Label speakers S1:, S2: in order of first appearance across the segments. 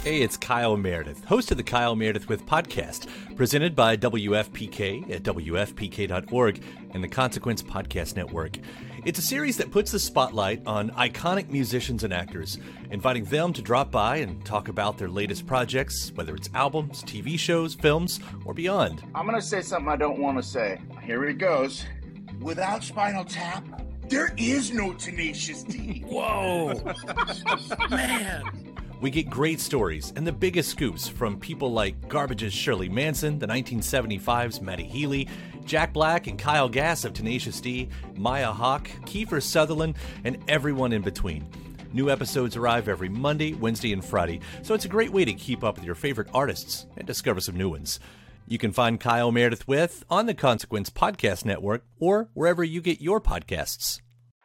S1: Hey, it's Kyle Meredith, host of the Kyle Meredith With podcast, presented by WFPK at WFPK.org and the Consequence Podcast Network. It's a series that puts the spotlight on iconic musicians and actors, inviting them to drop by and talk about their latest projects, whether it's albums, TV shows, films, or beyond.
S2: I'm going to say something I don't want to say. Here it goes. Without Spinal Tap, there is no Tenacious D.
S1: Whoa! Man! We get great stories and the biggest scoops from people like Garbage's Shirley Manson, the 1975's Matty Healy, Jack Black and Kyle Gass of Tenacious D, Maya Hawke, Kiefer Sutherland, and everyone in between. New episodes arrive every Monday, Wednesday, and Friday, so it's a great way to keep up with your favorite artists and discover some new ones. You can find Kyle Meredith With on the Consequence Podcast Network or wherever you get your podcasts.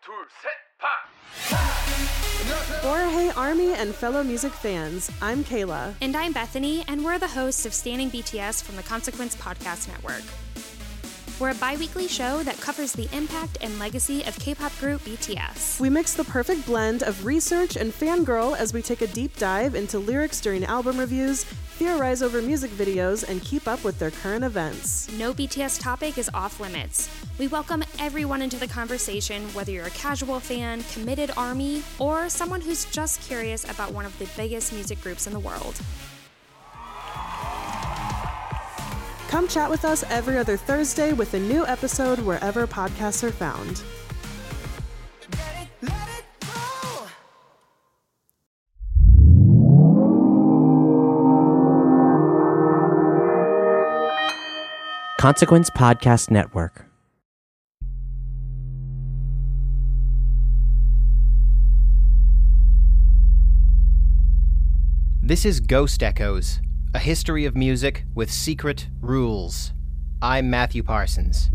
S3: For Hey Army and fellow music fans, I'm Kayla.
S4: And I'm Bethany, and we're the hosts of Standing BTS from the Consequence Podcast Network. We're a bi-weekly show that covers the impact and legacy of K-pop group BTS.
S3: We mix the perfect blend of research and fangirl as we take a deep dive into lyrics during album reviews, theorize over music videos, and keep up with their current events.
S4: No BTS topic is off limits. We welcome everyone into the conversation, whether you're a casual fan, committed ARMY, or someone who's just curious about one of the biggest music groups in the world.
S3: Come chat with us every other Thursday with a new episode wherever podcasts are found.
S5: Consequence Podcast Network. This is Ghost Echoes, a history of music with secret rules. I'm Matthew Parsons.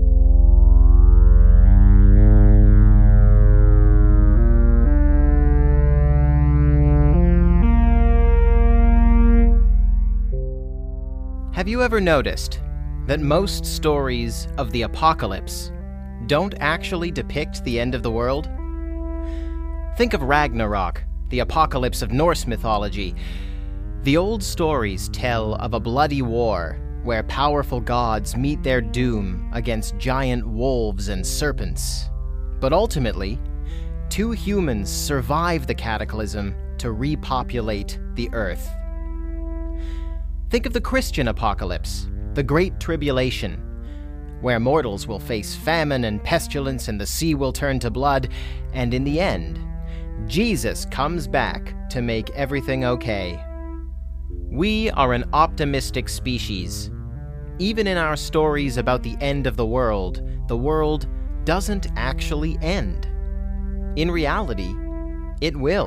S5: Have you ever noticed that most stories of the apocalypse don't actually depict the end of the world? Think of Ragnarok, the apocalypse of Norse mythology. The old stories tell of a bloody war where powerful gods meet their doom against giant wolves and serpents. But ultimately, two humans survive the cataclysm to repopulate the earth. Think of the Christian apocalypse, the Great Tribulation, where mortals will face famine and pestilence and the sea will turn to blood, and in the end, Jesus comes back to make everything okay. We are an optimistic species. Even in our stories about the end of the world doesn't actually end. In reality, it will.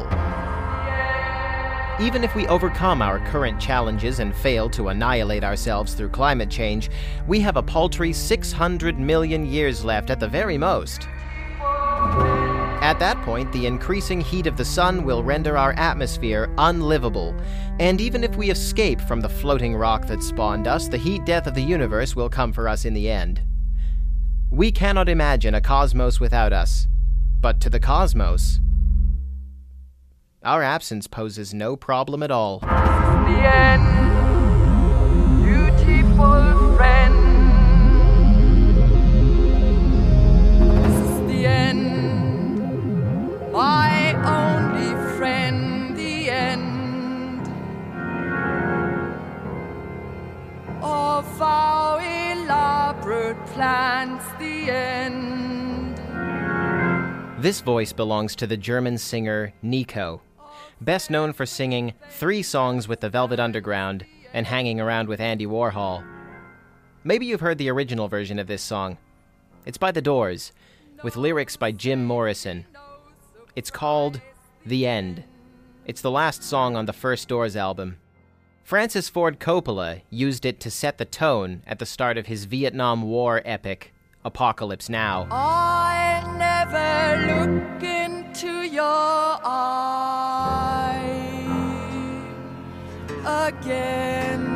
S5: Even if we overcome our current challenges and fail to annihilate ourselves through climate change, we have a paltry 600 million years left at the very most. At that point, the increasing heat of the sun will render our atmosphere unlivable, and even if we escape from the floating rock that spawned us, the heat death of the universe will come for us in the end. We cannot imagine a cosmos without us, but to the cosmos, our absence poses no problem at all.
S6: The end, beautiful friend. The end, my only friend. The end of our elaborate plans. The end.
S5: This voice belongs to the German singer Nico, best known for singing 3 songs with the Velvet Underground and hanging around with Andy Warhol. Maybe you've heard the original version of this song. It's by The Doors, with lyrics by Jim Morrison. It's called The End. It's the last song on the first Doors album. Francis Ford Coppola used it to set the tone at the start of his Vietnam War epic, Apocalypse Now.
S6: I never look into your eyes again.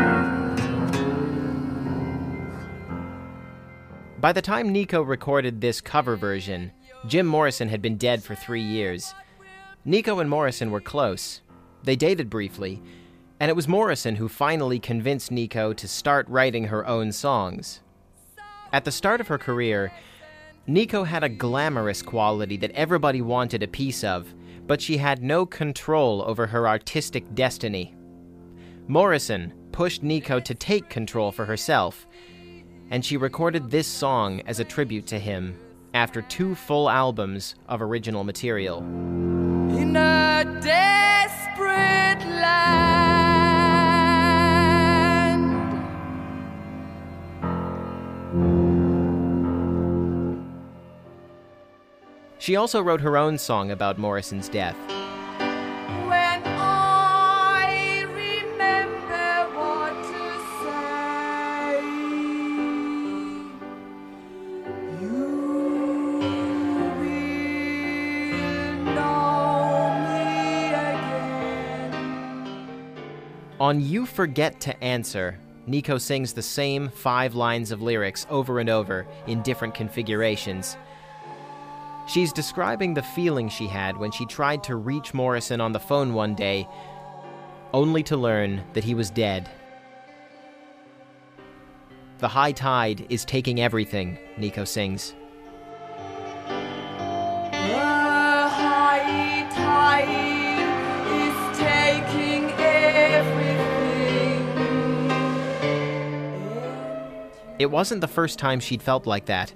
S5: By the time Nico recorded this cover version, Jim Morrison had been dead for 3 years. Nico and Morrison were close. They dated briefly, and it was Morrison who finally convinced Nico to start writing her own songs. At the start of her career, Nico had a glamorous quality that everybody wanted a piece of, but she had no control over her artistic destiny. Morrison pushed Nico to take control for herself, and she recorded this song as a tribute to him after 2 full albums of original material.
S6: In a desperate land.
S5: She also wrote her own song about Morrison's death.
S6: When I remember what to say, you will know me again.
S5: On You Forget to Answer, Nico sings the same 5 lines of lyrics over and over in different configurations. She's describing the feeling she had when she tried to reach Morrison on the phone one day, only to learn that he was dead. The high tide is taking everything, Nico sings.
S6: The high tide is taking everything.
S5: It wasn't the first time she'd felt like that.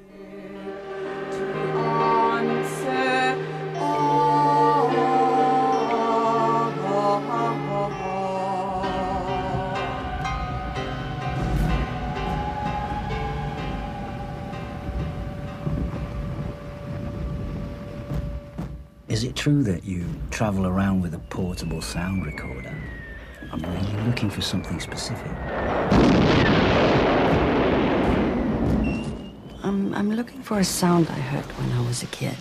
S7: Is it true that you travel around with a portable sound recorder? I'm really looking for something specific.
S8: I'm looking for a sound I heard when I was a kid.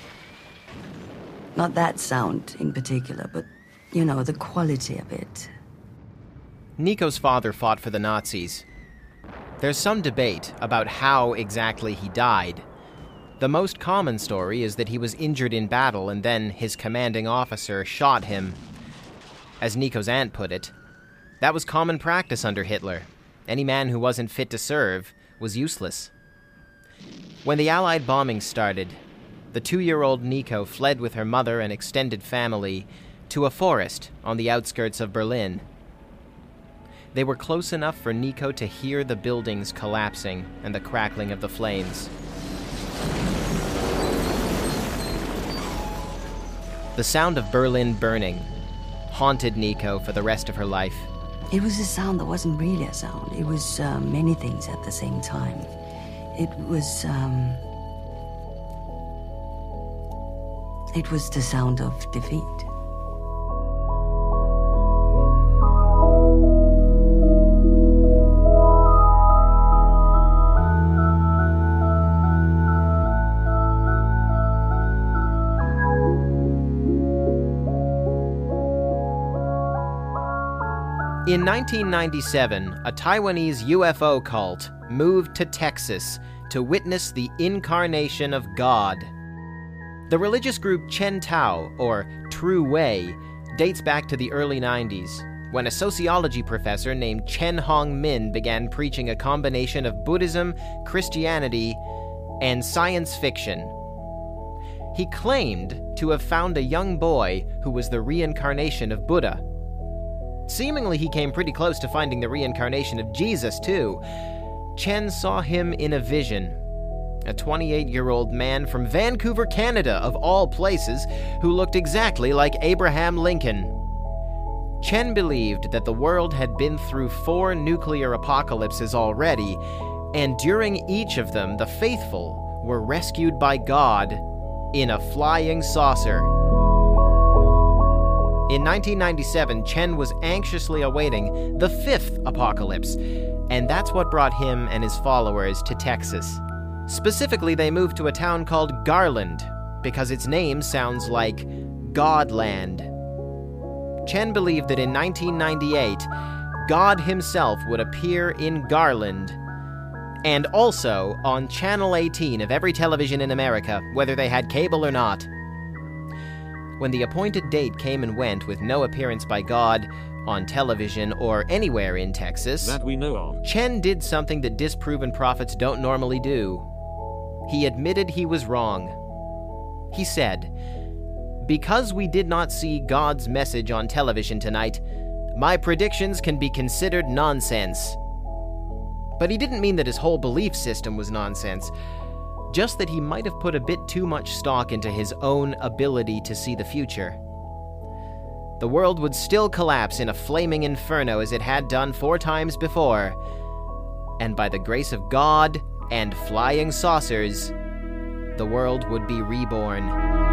S8: Not that sound in particular, but, you know, the quality of it.
S5: Nico's father fought for the Nazis. There's some debate about how exactly he died. The most common story is that he was injured in battle and then his commanding officer shot him. As Nico's aunt put it, that was common practice under Hitler. Any man who wasn't fit to serve was useless. When the Allied bombing started, the 2-year-old Nico fled with her mother and extended family to a forest on the outskirts of Berlin. They were close enough for Nico to hear the buildings collapsing and the crackling of the flames. The sound of Berlin burning haunted Nico for the rest of her life.
S8: It was a sound that wasn't really a sound. It was many things at the same time. It was the sound of defeat.
S5: In 1997, a Taiwanese UFO cult moved to Texas to witness the incarnation of God. The religious group Chen Tao, or True Way, dates back to the early 90s, when a sociology professor named Chen Hongmin began preaching a combination of Buddhism, Christianity, and science fiction. He claimed to have found a young boy who was the reincarnation of Buddha. Seemingly, he came pretty close to finding the reincarnation of Jesus, too. Chen saw him in a vision. A 28-year-old man from Vancouver, Canada, of all places, who looked exactly like Abraham Lincoln. Chen believed that the world had been through 4 nuclear apocalypses already, and during each of them, the faithful were rescued by God in a flying saucer. In 1997, Chen was anxiously awaiting the 5th apocalypse, and that's what brought him and his followers to Texas. Specifically, they moved to a town called Garland, because its name sounds like Godland. Chen believed that in 1998, God himself would appear in Garland, and also on Channel 18 of every television in America, whether they had cable or not. When the appointed date came and went with no appearance by God on television or anywhere in Texas,
S9: that we know of,
S5: Chen did something that disproven prophets don't normally do. He admitted he was wrong. He said, "Because we did not see God's message on television tonight, my predictions can be considered nonsense." But he didn't mean that his whole belief system was nonsense, just that he might have put a bit too much stock into his own ability to see the future. The world would still collapse in a flaming inferno as it had done 4 times before, and by the grace of God and flying saucers, the world would be reborn.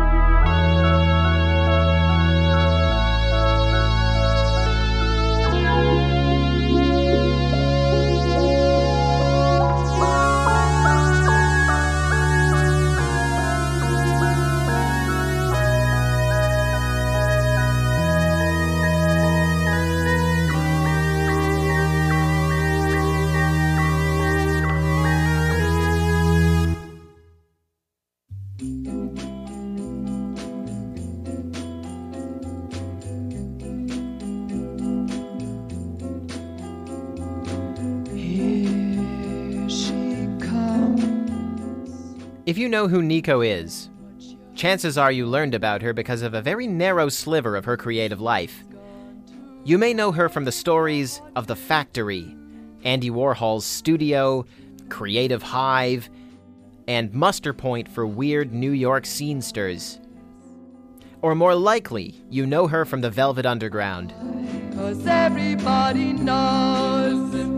S5: If you know who Nico is, chances are you learned about her because of a very narrow sliver of her creative life. You may know her from the stories of The Factory, Andy Warhol's studio, Creative Hive, and Muster Point for weird New York scenesters. Or more likely, you know her from the Velvet Underground.
S6: 'Cause everybody knows the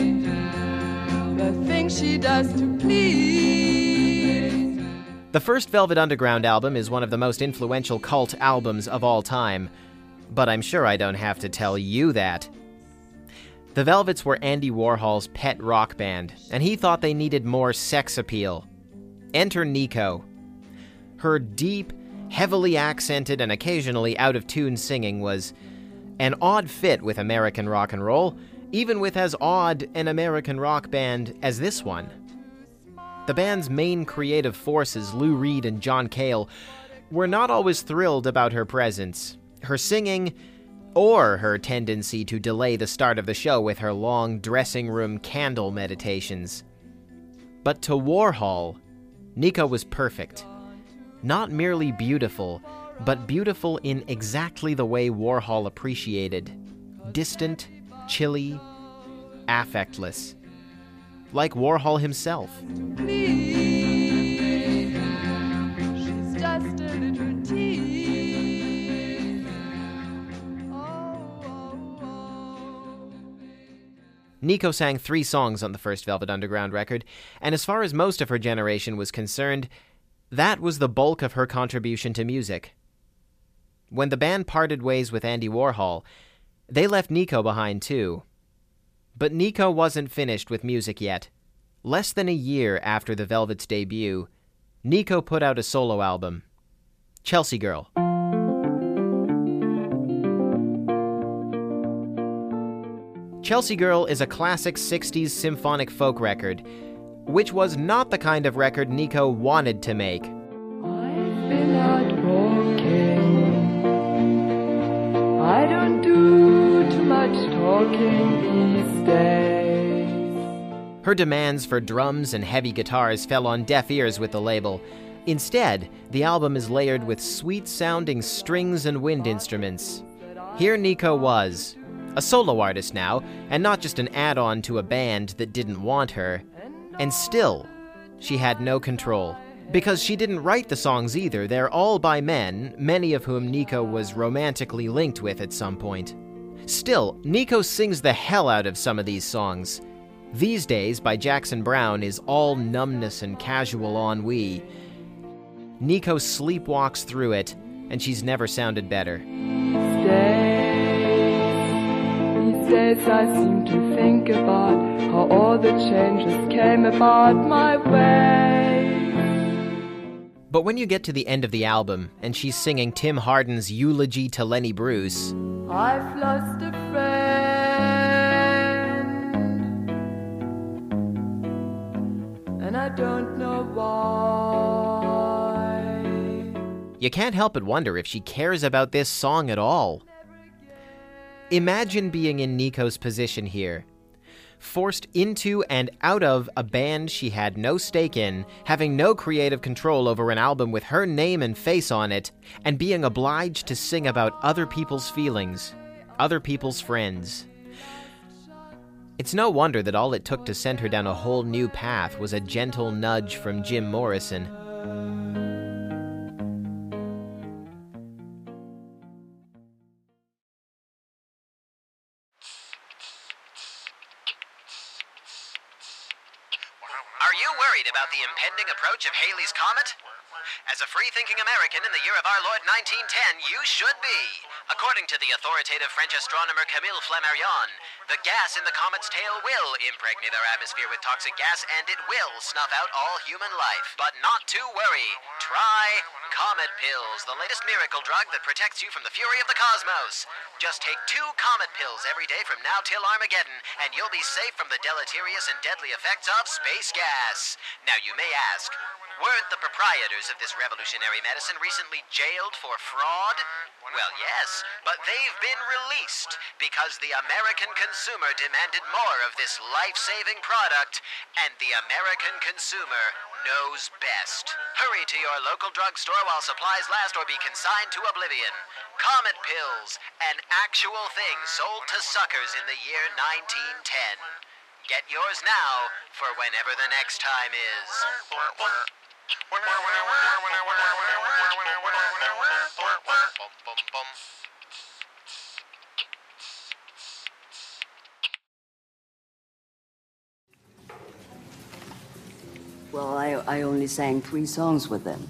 S6: things she does to please.
S5: The first Velvet Underground album is one of the most influential cult albums of all time, but I'm sure I don't have to tell you that. The Velvets were Andy Warhol's pet rock band, and he thought they needed more sex appeal. Enter Nico. Her deep, heavily accented, and occasionally out-of-tune singing was an odd fit with American rock and roll, even with as odd an American rock band as this one. The band's main creative forces, Lou Reed and John Cale, were not always thrilled about her presence, her singing, or her tendency to delay the start of the show with her long dressing room candle meditations. But to Warhol, Nico was perfect. Not merely beautiful, but beautiful in exactly the way Warhol appreciated. Distant, chilly, affectless. Like Warhol himself.
S6: Please, she's just a little tease.
S5: Nico sang 3 songs on the first Velvet Underground record, and as far as most of her generation was concerned, that was the bulk of her contribution to music. When the band parted ways with Andy Warhol, they left Nico behind too. But Nico wasn't finished with music yet. Less than a year after the Velvet's debut, Nico put out a solo album, Chelsea Girl. Chelsea Girl is a classic 60s symphonic folk record, which was not the kind of record Nico wanted to make.
S6: I've been out walking. I don't do too much talking these days.
S5: Her demands for drums and heavy guitars fell on deaf ears with the label. Instead, the album is layered with sweet-sounding strings and wind instruments. Here Nico was, a solo artist now, and not just an add-on to a band that didn't want her. And still, she had no control. Because she didn't write the songs either. They're all by men, many of whom Nico was romantically linked with at some point. Still, Nico sings the hell out of some of these songs. These Days by Jackson Browne is all numbness and casual ennui. Nico sleepwalks through it, and she's never sounded better.
S6: These days I seem to think about how all the changes came about my way.
S5: But when you get to the end of the album, and she's singing Tim Hardin's Eulogy to Lenny Bruce,
S6: I've lost a friend, and I don't know why.
S5: you can't help but wonder if she cares about this song at all. Imagine being in Nico's position here. Forced into and out of a band she had no stake in, having no creative control over an album with her name and face on it, and being obliged to sing about other people's feelings, other people's friends. It's no wonder that all it took to send her down a whole new path was a gentle nudge from Jim Morrison.
S9: Are you worried about the impending approach of Halley's Comet? As a free-thinking American in the year of our Lord 1910, you should be. According to the authoritative French astronomer Camille Flammarion, the gas in the comet's tail will impregnate our atmosphere with toxic gas, and it will snuff out all human life. But not to worry. Try Comet Pills, the latest miracle drug that protects you from the fury of the cosmos. Just take 2 Comet Pills every day from now till Armageddon, and you'll be safe from the deleterious and deadly effects of space gas. Now you may ask, weren't the proprietors of this revolutionary medicine recently jailed for fraud? Well, yes, but they've been released because the American consumer demanded more of this life-saving product, and the American consumer knows best. Hurry to your local drugstore while supplies last or be consigned to oblivion. Comet Pills, an actual thing sold to suckers in the year 1910. Get yours now for whenever the next time is.
S8: Well, I only sang 3 songs with them.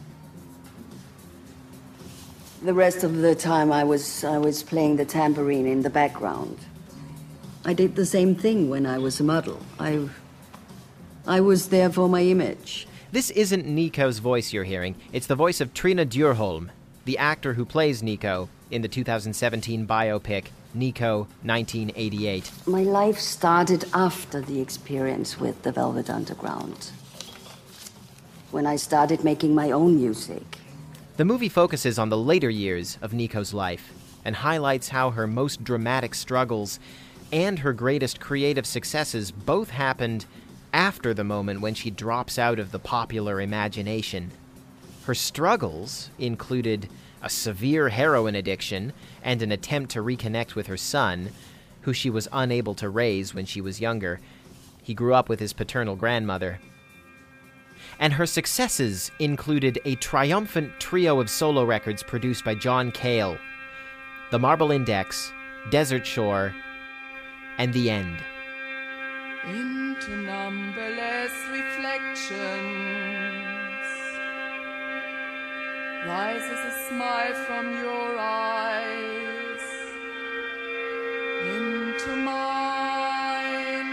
S8: The rest of the time I was playing the tambourine in the background. I did the same thing when I was a model. I was there for my image.
S5: This isn't Nico's voice you're hearing. It's the voice of Trine Dyrholm, the actor who plays Nico in the 2017 biopic Nico 1988.
S8: My life started after the experience with the Velvet Underground, when I started making my own music.
S5: The movie focuses on the later years of Nico's life and highlights how her most dramatic struggles and her greatest creative successes both happened after the moment when she drops out of the popular imagination. Her struggles included a severe heroin addiction and an attempt to reconnect with her son, who she was unable to raise when she was younger. He grew up with his paternal grandmother. And her successes included a triumphant trio of solo records produced by John Cale: The Marble Index, Desert Shore, and The End.
S6: Into numberless reflections rises a smile from your eyes into mine.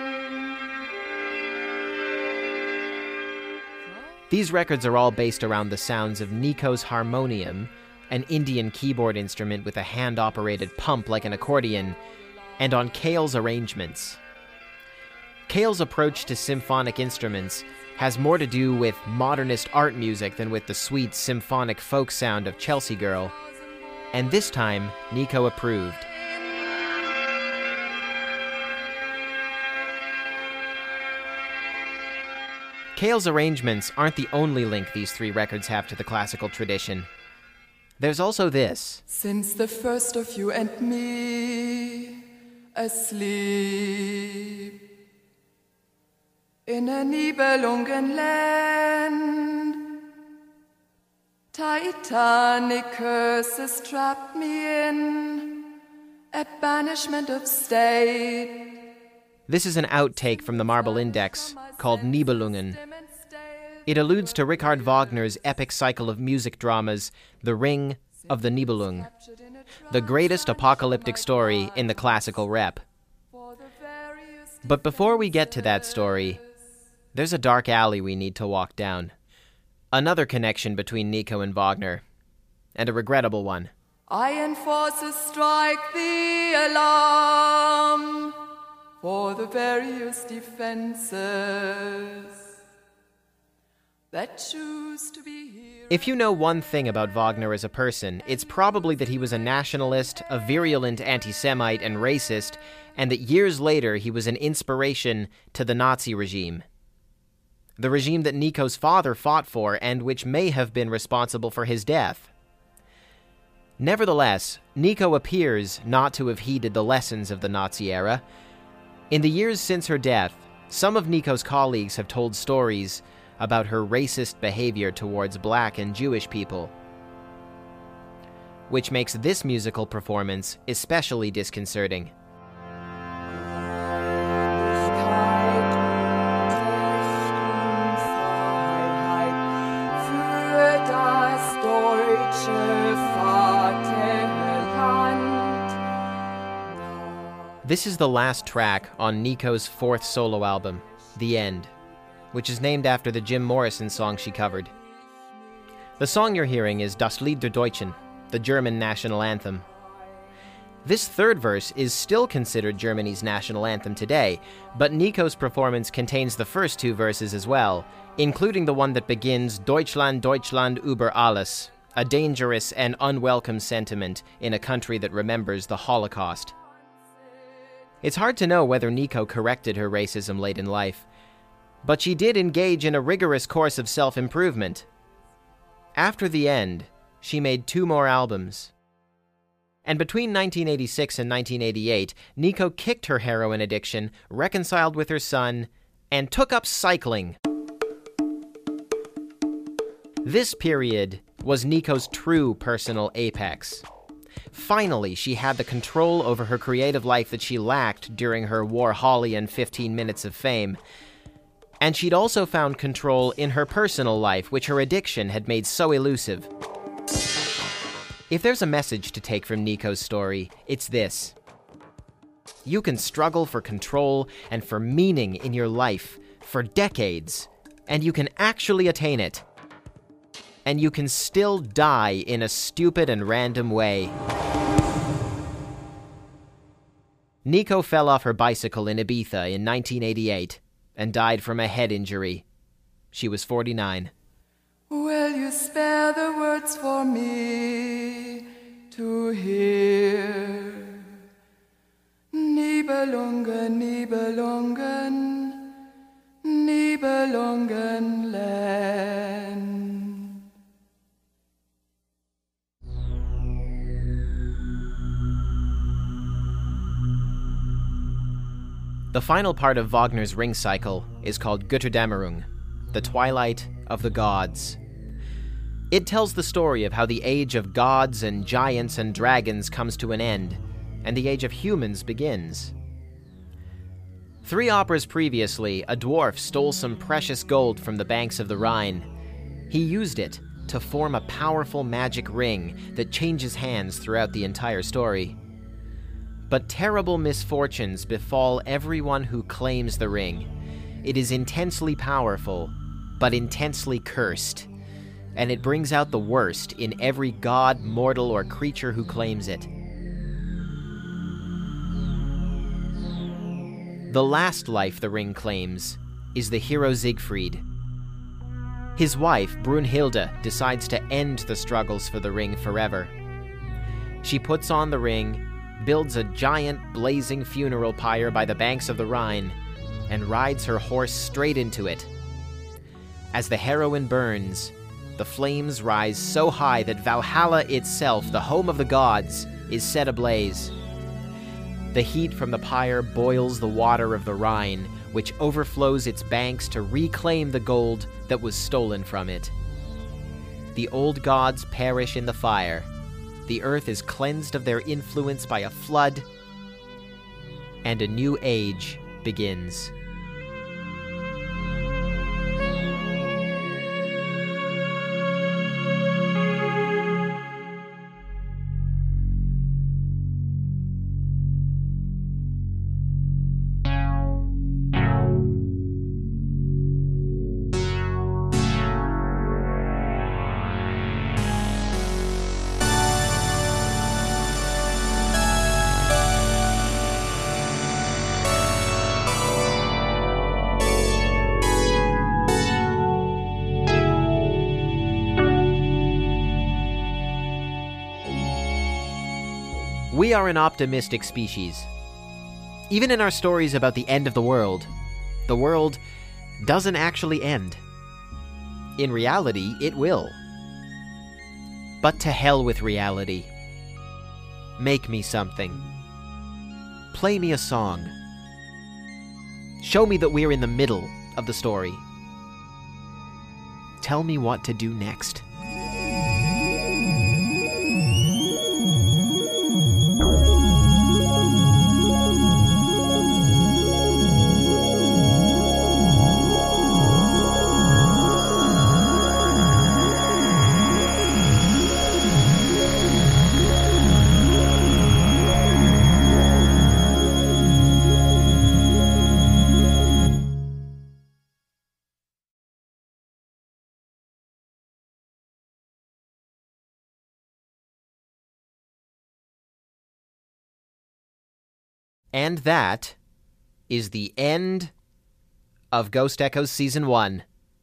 S5: These records are all based around the sounds of Nico's harmonium, an Indian keyboard instrument with a hand-operated pump like an accordion, and on Cale's arrangements. Cale's approach to symphonic instruments has more to do with modernist art music than with the sweet symphonic folk sound of Chelsea Girl, and this time Nico approved. Cale's arrangements aren't the only link these 3 records have to the classical tradition. There's also this.
S6: Since the first of you and me asleep in a Nibelungenland, Titanic curses trapped me in a banishment of state.
S5: This is an outtake from the Marble Index called Nibelungen. It alludes to Richard Wagner's epic cycle of music dramas, The Ring of the Nibelung, the greatest apocalyptic story in the classical rep. But before we get to that story, there's a dark alley we need to walk down. Another connection between Nico and Wagner, and a regrettable one.
S6: Iron forces strike the alarm for the various defenses. that choose to be here.
S5: If you know one thing about Wagner as a person, it's probably that he was a nationalist, a virulent anti-Semite and racist, and that years later he was an inspiration to the Nazi regime. The regime that Nico's father fought for and which may have been responsible for his death. Nevertheless, Nico appears not to have heeded the lessons of the Nazi era. In the years since her death, some of Nico's colleagues have told stories about her racist behavior towards black and Jewish people, which makes this musical performance especially disconcerting. This is the last track on Nico's fourth solo album, The End, which is named after the Jim Morrison song she covered. The song you're hearing is Das Lied der Deutschen, the German national anthem. This third verse is still considered Germany's national anthem today, but Nico's performance contains the first two verses as well, including the one that begins Deutschland, Deutschland über alles, a dangerous and unwelcome sentiment in a country that remembers the Holocaust. It's hard to know whether Nico corrected her racism late in life, but she did engage in a rigorous course of self-improvement. After The End, she made 2 more albums. And between 1986 and 1988, Nico kicked her heroin addiction, reconciled with her son, and took up cycling. This period was Nico's true personal apex. Finally, she had the control over her creative life that she lacked during her Warholian 15 minutes of fame. And she'd also found control in her personal life, which her addiction had made so elusive. If there's a message to take from Nico's story, it's this. You can struggle for control and for meaning in your life for decades, and you can actually attain it. And you can still die in a stupid and random way. Nico fell off her bicycle in Ibiza in 1988 and died from a head injury. She was 49.
S6: Will you spare the words for me to hear? Nibelungen, Nibelungen, Nibelungenland.
S5: The final part of Wagner's Ring cycle is called Götterdämmerung, the Twilight of the Gods. It tells the story of how the age of gods and giants and dragons comes to an end, and the age of humans begins. 3 operas previously, a dwarf stole some precious gold from the banks of the Rhine. He used it to form a powerful magic ring that changes hands throughout the entire story. But terrible misfortunes befall everyone who claims the ring. It is intensely powerful, but intensely cursed, and it brings out the worst in every god, mortal, or creature who claims it. The last life the ring claims is the hero Siegfried. His wife, Brunhilde, decides to end the struggles for the ring forever. She puts on the ring, builds a giant blazing funeral pyre by the banks of the Rhine, and rides her horse straight into it. As the heroine burns, the flames rise so high that Valhalla itself, the home of the gods, is set ablaze. The heat from the pyre boils the water of the Rhine, which overflows its banks to reclaim the gold that was stolen from it. The old gods perish in the fire. The earth is cleansed of their influence by a flood, and a new age begins. We are an optimistic species. Even in our stories about the end of the world doesn't actually end. In reality, it will. But to hell with reality. Make me something. Play me a song. Show me that we're in the middle of the story. Tell me what to do next. And that is the end of Ghost Echoes Season 1.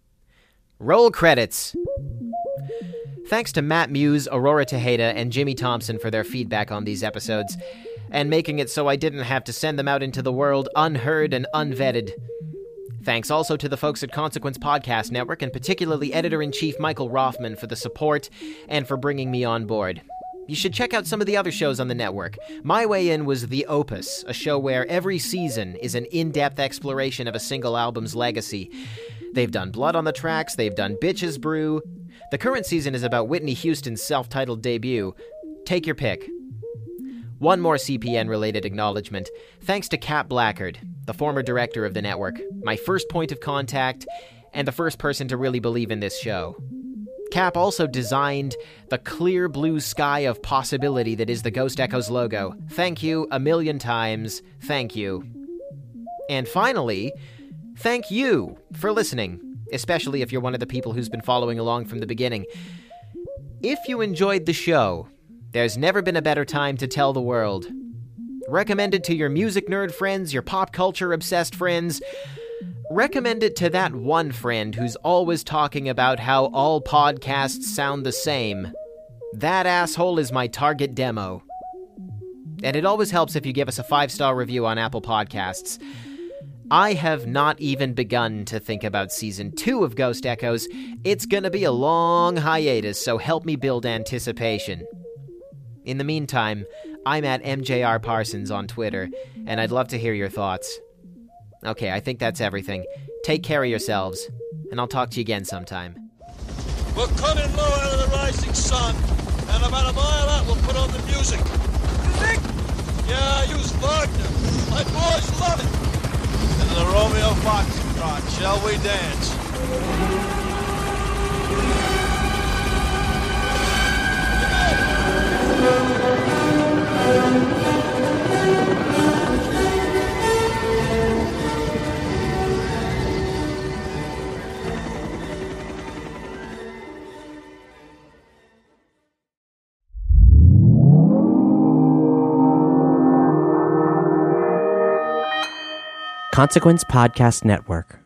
S5: Roll credits! Thanks to Matt Muse, Aurora Tejeda, and Jimmy Thompson for their feedback on these episodes, and making it so I didn't have to send them out into the world unheard and unvetted. Thanks also to the folks at Consequence Podcast Network, and particularly Editor-in-Chief Michael Rothman for the support and for bringing me on board. You should check out some of the other shows on the network. My Way In was The Opus, a show where every season is an in-depth exploration of a single album's legacy. They've done Blood on the Tracks, they've done Bitches Brew. The current season is about Whitney Houston's self-titled debut. Take your pick. One more CPN-related acknowledgement. Thanks to Cap Blackard, the former director of the network, my first point of contact, and the first person to really believe in this show. Cap also designed the clear blue sky of possibility that is the Ghost Echoes logo. Thank you a million times. Thank you. And finally, thank you for listening, especially if you're one of the people who's been following along from the beginning. If you enjoyed the show, there's never been a better time to tell the world. Recommend it to your music nerd friends, your pop culture obsessed friends. Recommend it to that one friend who's always talking about how all podcasts sound the same. That asshole is my target demo. And it always helps if you give us a 5-star review on Apple Podcasts. I have not even begun to think about Season 2 of Ghost Echoes. It's gonna be a long hiatus, so help me build anticipation. In the meantime, I'm at MJR Parsons on Twitter, and I'd love to hear your thoughts. Okay, I think that's everything. Take care of yourselves, and I'll talk to you again sometime.
S10: We're coming low out of the rising sun, and about a mile out we'll put on the music. Music? Yeah, use Wagner. My boys love it. Into the Romeo Foxtrot, shall we dance?
S11: Consequence Podcast Network.